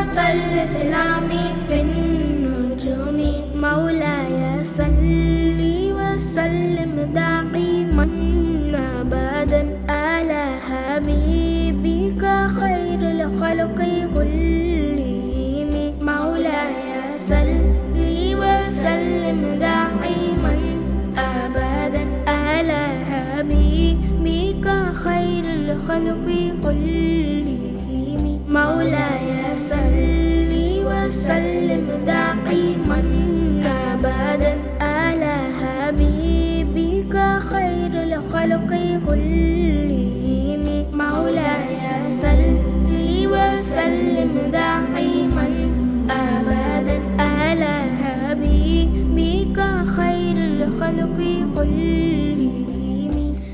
الإسلام في النجوم. مولاي صل وسلم دائما أبدا على حبيبك خير الخلق كلهم. مولاي صل وسلم دائما أبدا على حبيبك خير الخلق كلهم. مولاي صل وسلم دائما أبدا على حبيبك خير الخلق كلهم. مولاي صل وسلم دائما أبدا على حبيبك خير الخلق كلهم.